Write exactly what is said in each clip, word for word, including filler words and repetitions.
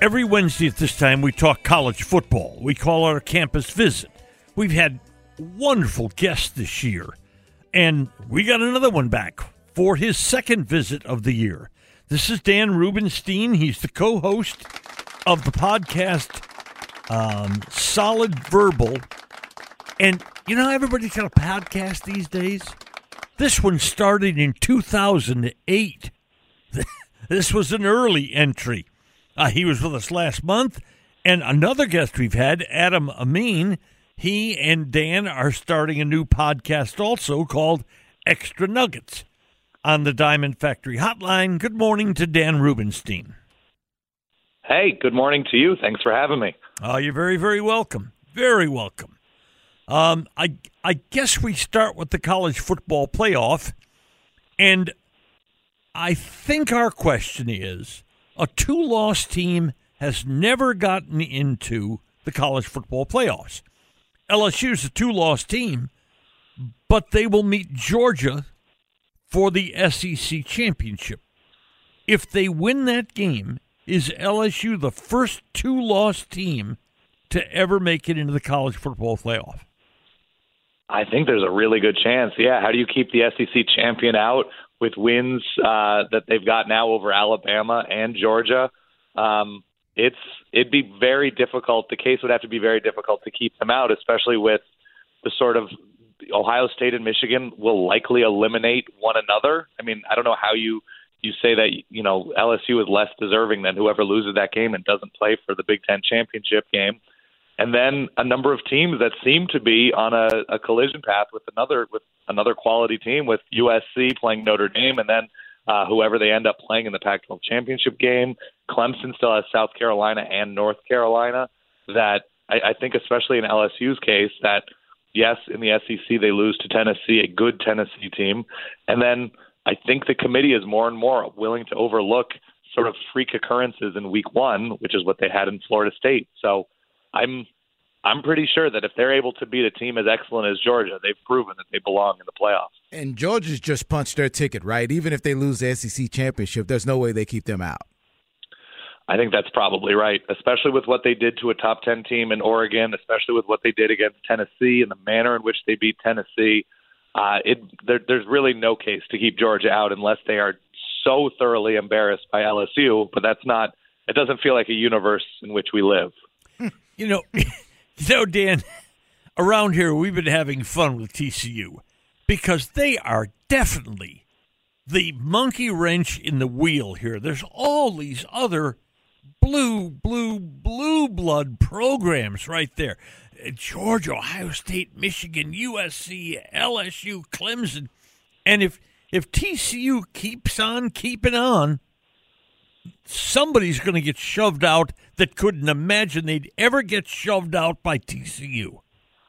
Every Wednesday at this time, we talk college football. We call it our campus visit. We've had wonderful guests this year, and we got another one back for his second visit of the year. This is Dan Rubenstein. He's the co-host of the podcast um, Solid Verbal. And you know how everybody's got a podcast these days? This one started in two thousand eight. This was an early entry. Uh, he was with us last month. And another guest we've had, Adam Amin, he and Dan are starting a new podcast also called Extra Nuggets on the Diamond Factory Hotline. Good morning to Dan Rubenstein. Hey, good morning to you. Thanks for having me. Oh, you're very, very welcome. Very welcome. Um, I I guess we start with the college football playoff, and I think our question is, a two-loss team has never gotten into the college football playoffs. L S U's a two-loss team, but they will meet Georgia for the S E C championship. If they win that game, is L S U the first two-loss team to ever make it into the college football playoff? I think there's a really good chance. Yeah, how do you keep the S E C champion out with wins uh, that they've got now over Alabama and Georgia? Um, it's it'd be very difficult. The case would have to be very difficult to keep them out, especially with the sort of Ohio State and Michigan will likely eliminate one another. I mean, I don't know how you you say that, you know, L S U is less deserving than whoever loses that game and doesn't play for the Big Ten championship game. And then a number of teams that seem to be on a, a collision path with another with another quality team, with U S C playing Notre Dame, and then uh, whoever they end up playing in the Pac twelve championship game. Clemson still has South Carolina and North Carolina. That I, I think, especially in L S U's case, that yes, in the S E C they lose to Tennessee, a good Tennessee team, and then I think the committee is more and more willing to overlook sort of freak occurrences in week one, which is what they had in Florida State. So I'm I'm pretty sure that if they're able to beat a team as excellent as Georgia, they've proven that they belong in the playoffs. And Georgia's just punched their ticket, right? Even if they lose the S E C championship, there's no way they keep them out. I think that's probably right, especially with what they did to a top ten team in Oregon, especially with what they did against Tennessee and the manner in which they beat Tennessee. Uh, it there, there's really no case to keep Georgia out unless they are so thoroughly embarrassed by L S U, but that's not – it doesn't feel like a universe in which we live. You know, you know, Dan, around here we've been having fun with T C U because they are definitely the monkey wrench in the wheel here. There's all these other blue, blue, blue blood programs right there. Georgia, Ohio State, Michigan, U S C, L S U, Clemson. And if if T C U keeps on keeping on, somebody's going to get shoved out that couldn't imagine they'd ever get shoved out by T C U.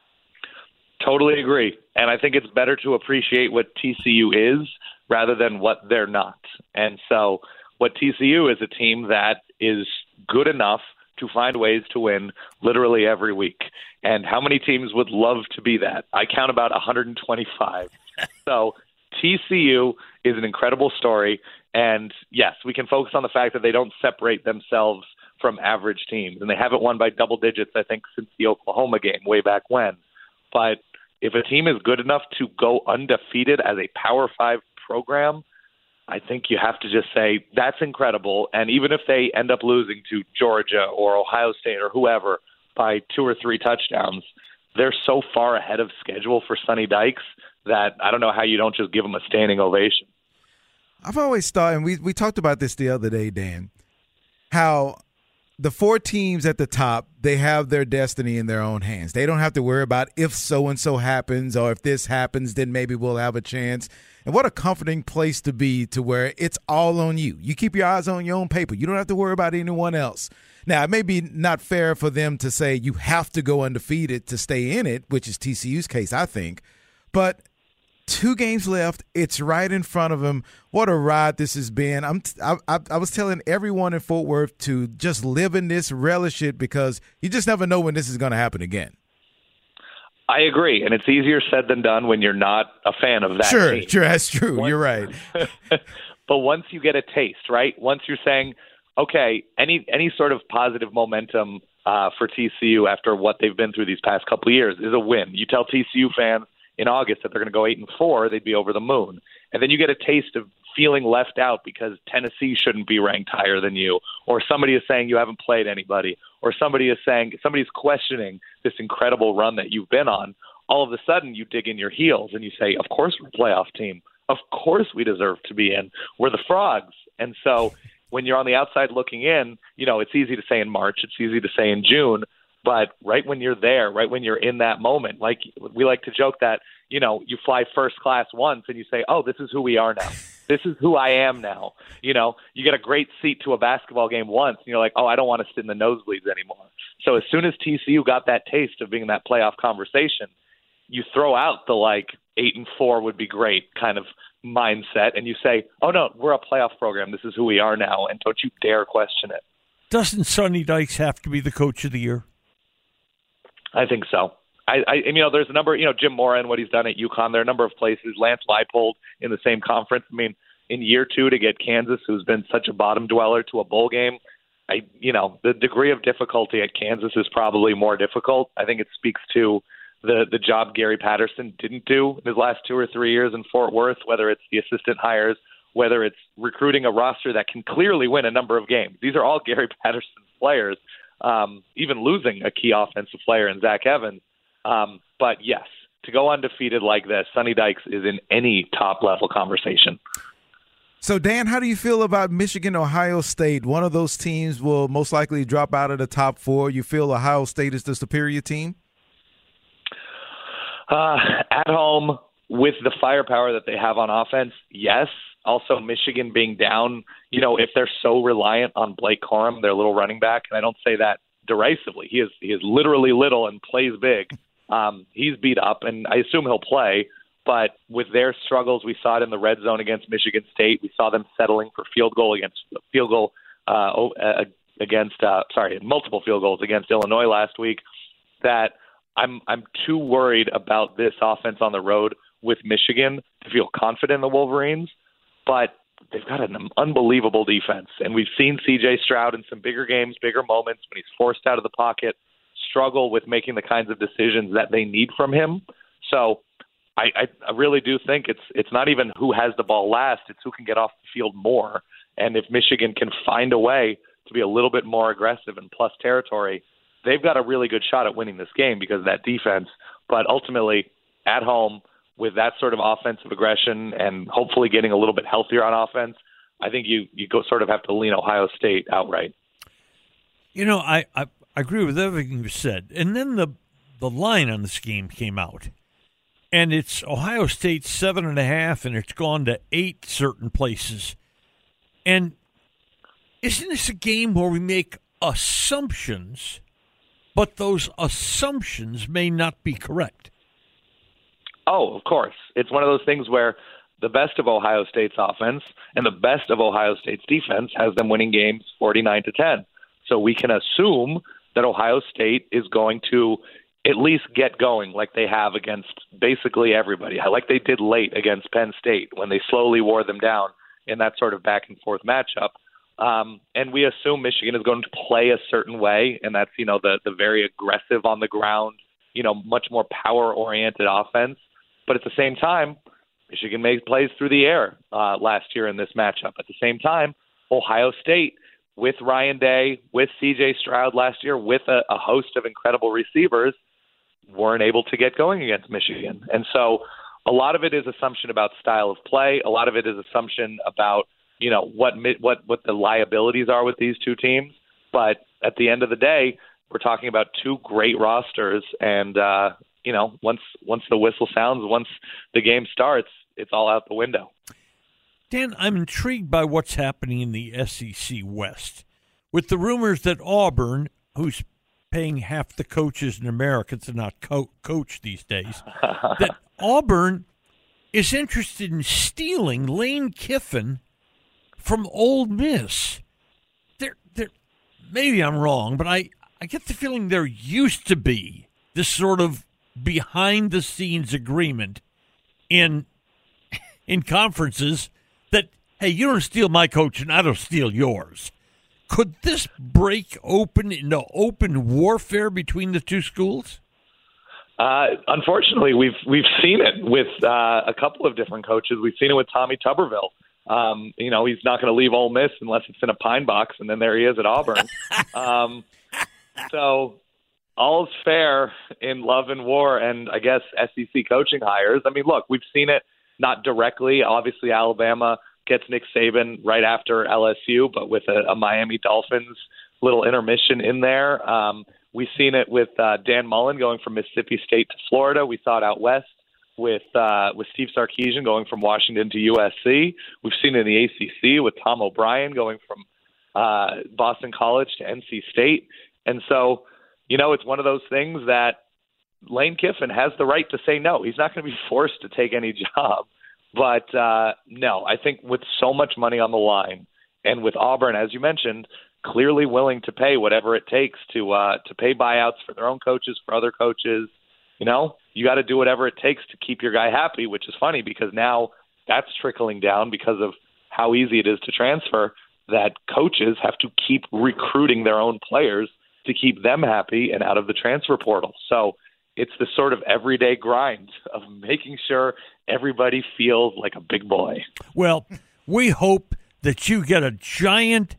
Totally agree. And I think it's better to appreciate what T C U is rather than what they're not. And so what T C U is a team that is good enough to find ways to win literally every week. And how many teams would love to be that? I count about one hundred twenty-five. So T C U is an incredible story. And yes, we can focus on the fact that they don't separate themselves from average teams. And they haven't won by double digits, I think, since the Oklahoma game way back when. But if a team is good enough to go undefeated as a Power Five program, I think you have to just say that's incredible. And even if they end up losing to Georgia or Ohio State or whoever by two or three touchdowns, they're so far ahead of schedule for Sonny Dykes that I don't know how you don't just give them a standing ovation. I've always thought, and we, we talked about this the other day, Dan, how the four teams at the top, they have their destiny in their own hands. They don't have to worry about if so-and-so happens or if this happens, then maybe we'll have a chance. And what a comforting place to be, to where it's all on you. You keep your eyes on your own paper. You don't have to worry about anyone else. Now, it may be not fair for them to say you have to go undefeated to stay in it, which is T C U's case, I think. But two games left. It's right in front of them. What a ride this has been. I'm, I, I, I was telling everyone in Fort Worth to just live in this, relish it, because you just never know when this is going to happen again. I agree, and it's easier said than done when you're not a fan of that Sure, team. sure, that's true. Once, you're right. But once you get a taste, right, once you're saying, okay, any any sort of positive momentum uh, for T C U after what they've been through these past couple of years is a win. You tell T C U fans in August that they're going to go eight and four, they'd be over the moon. And then you get a taste of feeling left out because Tennessee shouldn't be ranked higher than you, or somebody is saying you haven't played anybody, or somebody is saying somebody's questioning this incredible run that you've been on. All of a sudden you dig in your heels and you say, of course we're a playoff team. Of course we deserve to be in. We're the Frogs. And so when you're on the outside looking in, you know, it's easy to say in March, it's easy to say in June, but right when you're there, right when you're in that moment, like we like to joke that, you know, you fly first class once and you say, oh, this is who we are now. This is who I am now. You know, you get a great seat to a basketball game once and you're like, oh, I don't want to sit in the nosebleeds anymore. So as soon as T C U got that taste of being in that playoff conversation, you throw out the like eight and four would be great kind of mindset and you say, oh no, we're a playoff program. This is who we are now. And don't you dare question it. Doesn't Sonny Dykes have to be the coach of the year? I think so. I, I, you know, there's a number, you know, Jim Moran, what he's done at UConn. There are a number of places. Lance Leipold in the same conference. I mean, in year two to get Kansas, who's been such a bottom dweller, to a bowl game, I, you know, the degree of difficulty at Kansas is probably more difficult. I think it speaks to the the job Gary Patterson didn't do in his last two or three years in Fort Worth, whether it's the assistant hires, whether it's recruiting a roster that can clearly win a number of games. These are all Gary Patterson's players, um, even losing a key offensive player in Zach Evans. Um, but yes, to go undefeated like this, Sonny Dykes is in any top-level conversation. So, Dan, how do you feel about Michigan, Ohio State? One of those teams will most likely drop out of the top four. You feel Ohio State is the superior team? Uh, at home, with the firepower that they have on offense, yes. Also, Michigan being down, you know, if they're so reliant on Blake Corum, their little running back, and I don't say that derisively. He is he is literally little and plays big. Um, he's beat up, and I assume he'll play. But with their struggles, we saw it in the red zone against Michigan State. We saw them settling for field goal against field goal uh, against uh, sorry, multiple field goals against Illinois last week. That I'm I'm too worried about this offense on the road with Michigan to feel confident in the Wolverines. But they've got an unbelievable defense, and we've seen C J Stroud in some bigger games, bigger moments when he's forced out of the pocket, struggle with making the kinds of decisions that they need from him. So I, I really do think it's it's not even who has the ball last, it's who can get off the field more. And if Michigan can find a way to be a little bit more aggressive in plus territory, they've got a really good shot at winning this game because of that defense. But ultimately, at home, with that sort of offensive aggression and hopefully getting a little bit healthier on offense, I think you, you go sort of have to lean Ohio State outright. You know, I, I, I agree with everything you said. And then the the line on this game came out. And it's Ohio State seven and a half, and it's gone to eight certain places. And isn't this a game where we make assumptions, but those assumptions may not be correct? Oh, of course. It's one of those things where the best of Ohio State's offense and the best of Ohio State's defense has them winning games forty-nine to ten. So we can assume that Ohio State is going to at least get going like they have against basically everybody, like they did late against Penn State when they slowly wore them down in that sort of back and forth matchup. Um, and we assume Michigan is going to play a certain way, and that's, you know, the the very aggressive on the ground, you know, much more power-oriented offense. But at the same time, Michigan made plays through the air uh, last year in this matchup. At the same time, Ohio State, with Ryan Day, with C J Stroud last year, with a, a host of incredible receivers, weren't able to get going against Michigan. And so a lot of it is assumption about style of play. A lot of it is assumption about, you know, what what what the liabilities are with these two teams. But at the end of the day, we're talking about two great rosters, and uh, you know, once once the whistle sounds, once the game starts, it's all out the window. Dan, I'm intrigued by what's happening in the S E C West with the rumors that Auburn, who's paying half the coaches in America to not co- coach these days, that Auburn is interested in stealing Lane Kiffin from Ole Miss. They're, they're, maybe I'm wrong, but I, I get the feeling there used to be this sort of behind-the-scenes agreement in in conferences that, hey, you don't steal my coach and I don't steal yours. Could this break open into open warfare between the two schools? Uh, unfortunately, we've we've seen it with uh, a couple of different coaches. We've seen it with Tommy Tuberville. Um, you know, he's not going to leave Ole Miss unless it's in a pine box, and then there he is at Auburn. um, so all's fair in love and war, and I guess S E C coaching hires. I mean, look, we've seen it not directly. Obviously, Alabama gets Nick Saban right after L S U, but with a, a Miami Dolphins little intermission in there. Um, we've seen it with uh, Dan Mullen going from Mississippi State to Florida. We saw it out west with uh, with Steve Sarkisian going from Washington to U S C. We've seen it in the A C C with Tom O'Brien going from uh, Boston College to N C State. And so, you know, it's one of those things that Lane Kiffin has the right to say no. He's not going to be forced to take any job. But, uh, no, I think with so much money on the line and with Auburn, as you mentioned, clearly willing to pay whatever it takes to uh, to pay buyouts for their own coaches, for other coaches, you know, you got to do whatever it takes to keep your guy happy, which is funny because now that's trickling down because of how easy it is to transfer, that coaches have to keep recruiting their own players to keep them happy and out of the transfer portal. So it's the sort of everyday grind of making sure everybody feels like a big boy. Well, we hope that you get a giant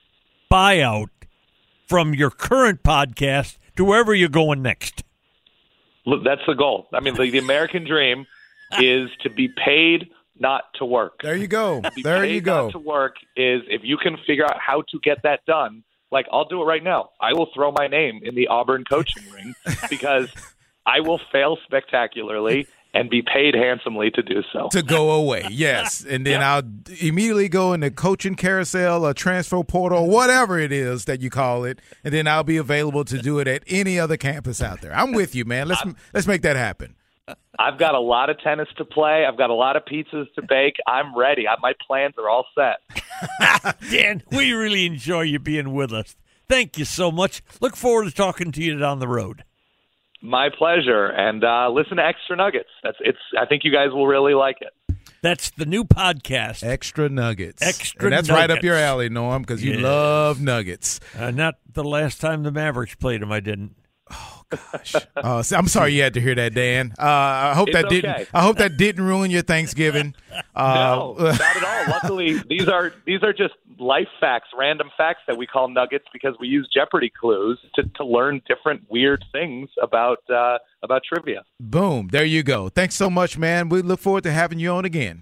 buyout from your current podcast to wherever you're going next. Look, that's the goal. I mean, the, the American dream is to be paid not to work. There you go. To be there paid you go. Not to work is if you can figure out how to get that done. Like, I'll do it right now. I will throw my name in the Auburn coaching ring because I will fail spectacularly and be paid handsomely to do so. To go away, yes. And then yeah. I'll immediately go in the coaching carousel or transfer portal, whatever it is that you call it, and then I'll be available to do it at any other campus out there. I'm with you, man. Let's I'm, let's make that happen. I've got a lot of tennis to play. I've got a lot of pizzas to bake. I'm ready. I, my plans are all set. Dan, we really enjoy you being with us. Thank you so much. Look forward to talking to you down the road. My pleasure, and uh, listen to Extra Nuggets. That's it's. I think you guys will really like it. That's the new podcast, Extra Nuggets. Extra and that's Nuggets. Right up your alley, Norm, because you yeah. love nuggets. Uh, not the last time the Mavericks played them, I didn't. Oh gosh! uh, I'm sorry you had to hear that, Dan. Uh, I hope it's that okay. didn't. I hope that didn't ruin your Thanksgiving. Uh, no, not at all. Luckily, these are these are just life facts, random facts that we call nuggets because we use Jeopardy clues to, to learn different weird things about uh, about trivia. Boom! There you go. Thanks so much, man. We look forward to having you on again.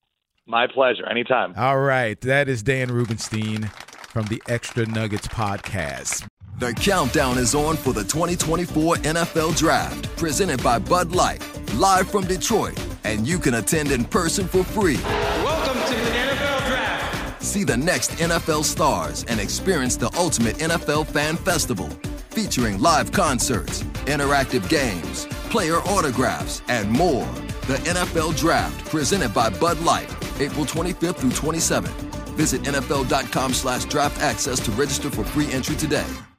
My pleasure. Anytime. All right, that is Dan Rubenstein from the Extra Nuggets podcast. The countdown is on for the twenty twenty-four N F L Draft, presented by Bud Light, live from Detroit, and you can attend in person for free. Welcome to the N F L Draft. See the next N F L stars and experience the ultimate N F L fan festival, featuring live concerts, interactive games, player autographs, and more. The N F L Draft, presented by Bud Light, April twenty-fifth through twenty-seventh. Visit N F L dot com slash draft access to register for free entry today.